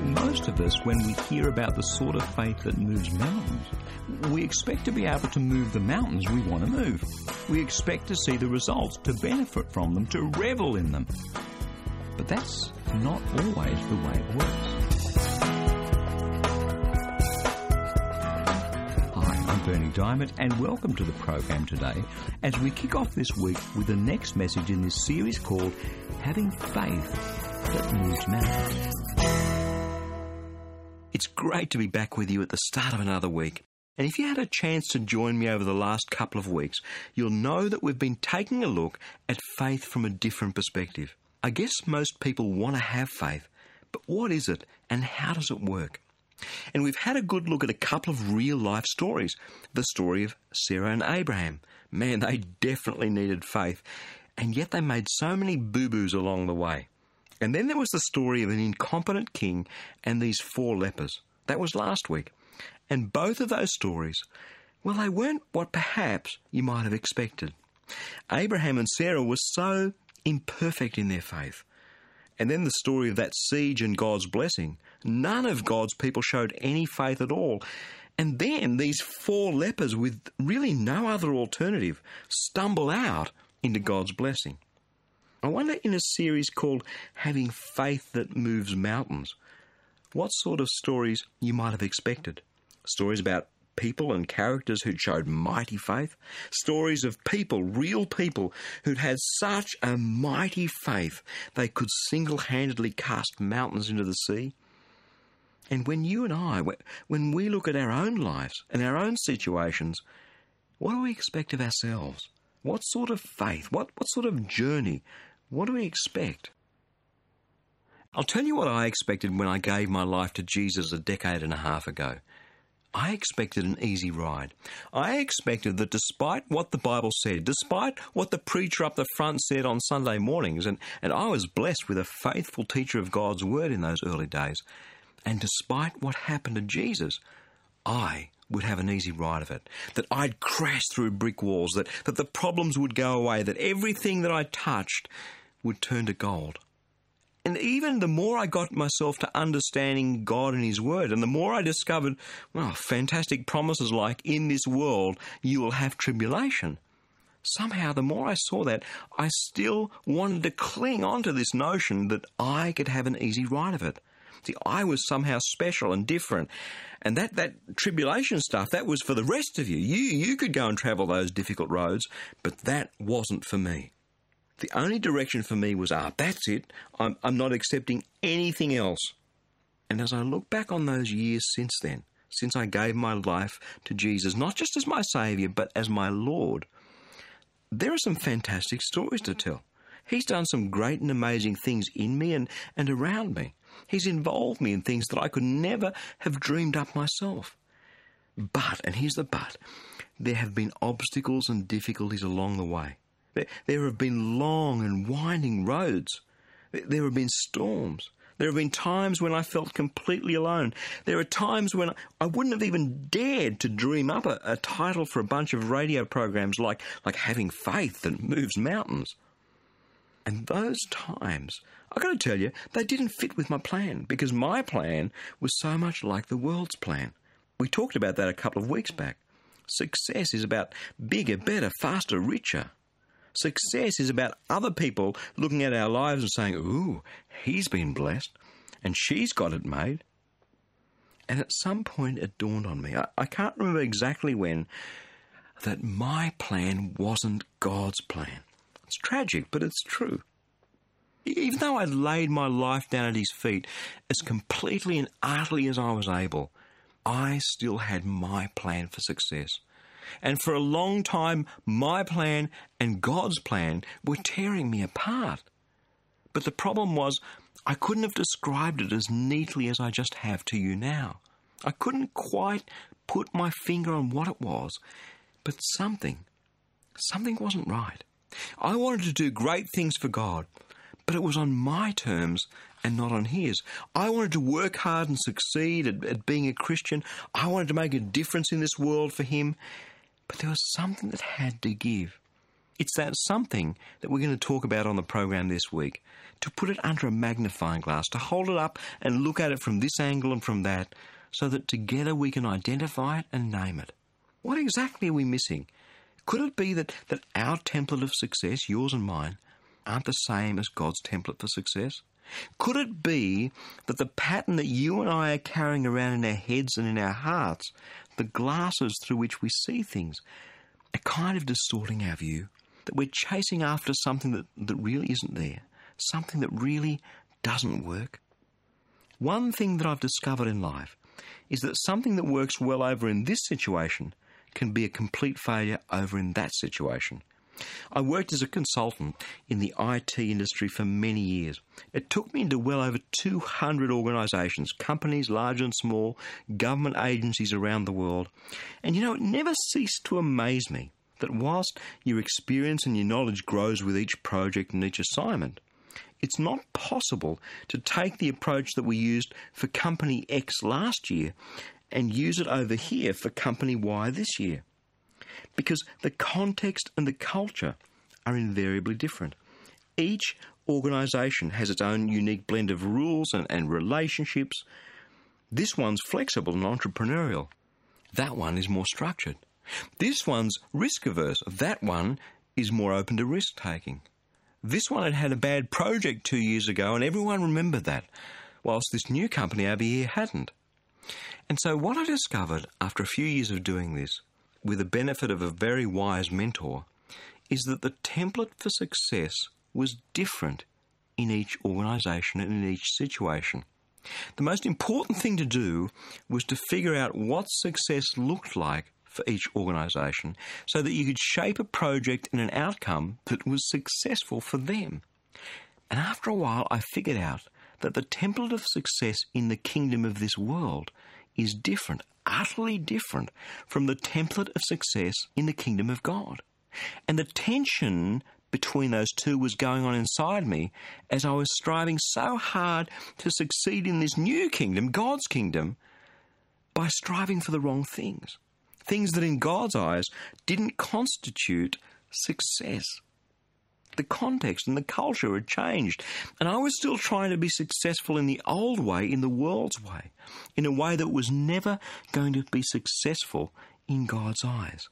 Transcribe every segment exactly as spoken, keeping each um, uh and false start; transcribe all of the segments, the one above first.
most of us, when we hear about the sort of faith that moves mountains, we expect to be able to move the mountains we want to move. We expect to see the results, to benefit from them, to revel in them. But that's not always the way it works. Hi, I'm Berni Dymet, and welcome to the program today as we kick off this week with the next message in this series called Having Faith That Moves Mountains. It's great to be back with you at the start of another week. And if you had a chance to join me over the last couple of weeks, you'll know that we've been taking a look at faith from a different perspective. I guess most people want to have faith, but what is it and how does it work? And we've had a good look at a couple of real-life stories. The story of Sarah and Abraham. Man, they definitely needed faith, and yet they made so many boo-boos along the way. And then there was the story of an incompetent king and these four lepers. That was last week. And both of those stories, well, they weren't what perhaps you might have expected. Abraham and Sarah were so imperfect in their faith. And then the story of that siege and God's blessing. None of God's people showed any faith at all. And then these four lepers with really no other alternative stumble out into God's blessing. I wonder, in a series called Having Faith That Moves Mountains, what sort of stories you might have expected. Stories about people and characters who'd showed mighty faith. Stories of people, real people, who'd had such a mighty faith they could single-handedly cast mountains into the sea. And when you and I, when we look at our own lives and our own situations, what do we expect of ourselves? What sort of faith? What, what sort of journey? What do we expect? I'll tell you what I expected when I gave my life to Jesus a decade and a half ago. I expected an easy ride. I expected that despite what the Bible said, despite what the preacher up the front said on Sunday mornings, and, and I was blessed with a faithful teacher of God's Word in those early days, and despite what happened to Jesus, I would have an easy ride of it, that I'd crash through brick walls, that, that the problems would go away, that everything that I touched would turn to gold. And even the more I got myself to understanding God and His Word, and the more I discovered, well, fantastic promises like, in this world you will have tribulation. Somehow, the more I saw that, I still wanted to cling on to this notion that I could have an easy ride of it. See, I was somehow special and different. And that, that tribulation stuff, that was for the rest of you. You you could go and travel those difficult roads, but that wasn't for me. The only direction for me was, ah, that's it. I'm, I'm not accepting anything else. And as I look back on those years since then, since I gave my life to Jesus, not just as my Saviour, but as my Lord, there are some fantastic stories to tell. He's done some great and amazing things in me and, and around me. He's involved me in things that I could never have dreamed up myself. But, and here's the but, there have been obstacles and difficulties along the way. There, there have been long and winding roads. There, there have been storms. There have been times when I felt completely alone. There are times when I wouldn't have even dared to dream up a, a title for a bunch of radio programs like, like Having Faith That Moves Mountains. And those times, I've got to tell you, they didn't fit with my plan, because my plan was so much like the world's plan. We talked about that a couple of weeks back. Success is about bigger, better, faster, richer. Success is about other people looking at our lives and saying, ooh, he's been blessed, and she's got it made. And at some point it dawned on me, I, I can't remember exactly when, that my plan wasn't God's plan. It's tragic, but it's true. Even though I'd laid my life down at His feet as completely and utterly as I was able, I still had my plan for success. And for a long time, my plan and God's plan were tearing me apart. But the problem was, I couldn't have described it as neatly as I just have to you now. I couldn't quite put my finger on what it was, but something, something wasn't right. I wanted to do great things for God, but it was on my terms and not on His. I wanted to work hard and succeed at, at being a Christian. I wanted to make a difference in this world for Him, but there was something that had to give. It's that something that we're going to talk about on the program this week, to put it under a magnifying glass, to hold it up and look at it from this angle and from that, so that together we can identify it and name it. What exactly are we missing? Could it be that, that our template of success, yours and mine, aren't the same as God's template for success? Could it be that the pattern that you and I are carrying around in our heads and in our hearts, the glasses through which we see things, are kind of distorting our view? That we're chasing after something that, that really isn't there, something that really doesn't work? One thing that I've discovered in life is that something that works well over in this situation can be a complete failure over in that situation. I worked as a consultant in the I T industry for many years. It took me into well over two hundred organisations, companies large and small, government agencies around the world. And you know, it never ceased to amaze me that whilst your experience and your knowledge grows with each project and each assignment, it's not possible to take the approach that we used for Company X last year and use it over here for Company Y this year. Because the context and the culture are invariably different. Each organisation has its own unique blend of rules and, and relationships. This one's flexible and entrepreneurial. That one is more structured. This one's risk-averse. That one is more open to risk-taking. This one had had a bad project two years ago and everyone remembered that, whilst this new company over here hadn't. And so what I discovered after a few years of doing this, with the benefit of a very wise mentor, is that the template for success was different in each organisation and in each situation. The most important thing to do was to figure out what success looked like for each organisation so that you could shape a project and an outcome that was successful for them. And after a while, I figured out that the template of success in the kingdom of this world is different, utterly different from the template of success in the kingdom of God. And the tension between those two was going on inside me as I was striving so hard to succeed in this new kingdom, God's kingdom, by striving for the wrong things. Things that in God's eyes didn't constitute success. The context and the culture had changed, and I was still trying to be successful in the old way, in the world's way, in a way that was never going to be successful in God's eyes.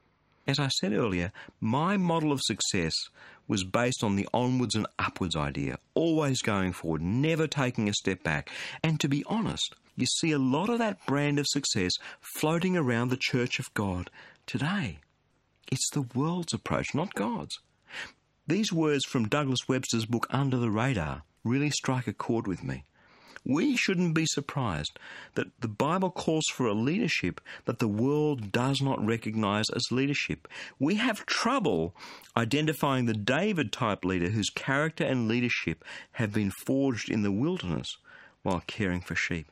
As I said earlier, my model of success was based on the onwards and upwards idea, always going forward, never taking a step back. And to be honest, you see a lot of that brand of success floating around the Church of God today. It's the world's approach, not God's. These words from Douglas Webster's book Under the Radar really strike a chord with me. We shouldn't be surprised that the Bible calls for a leadership that the world does not recognise as leadership. We have trouble identifying the David-type leader whose character and leadership have been forged in the wilderness while caring for sheep.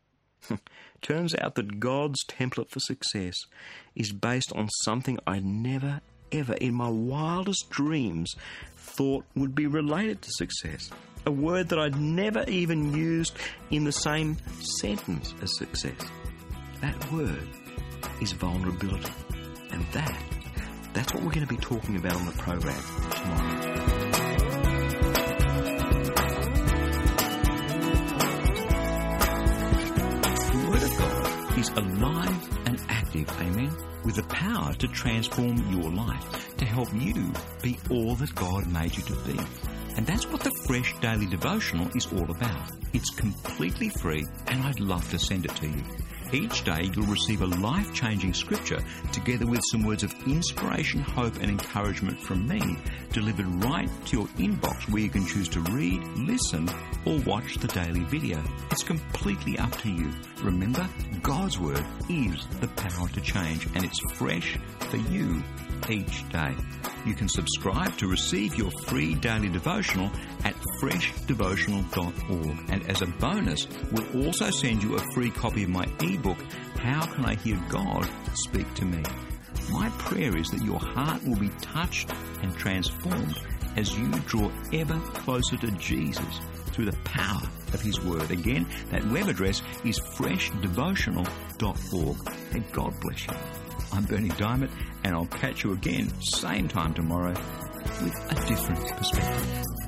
Turns out that God's template for success is based on something I never, ever in my wildest dreams thought would be related to success. A word that I'd never even used in the same sentence as success. That word is vulnerability. And that, that's what we're going to be talking about on the program tomorrow. The Word of God is alive and active, amen, with the power to transform your life, to help you be all that God made you to be. And that's what the Fresh Daily Devotional is all about. It's completely free, and I'd love to send it to you. Each day you'll receive a life-changing scripture together with some words of inspiration, hope and encouragement from me, delivered right to your inbox where you can choose to read, listen or watch the daily video. It's completely up to you. Remember, God's Word is the power to change, and it's fresh for you each day. You can subscribe to receive your free daily devotional at fresh devotional dot org. And as a bonus, we'll also send you a free copy of my ebook, How Can I Hear God Speak to Me? My prayer is that your heart will be touched and transformed as you draw ever closer to Jesus through the power of His Word. Again, that web address is fresh devotional dot org. And God bless you. I'm Bernie Diamond, and I'll catch you again, same time tomorrow, with a different perspective.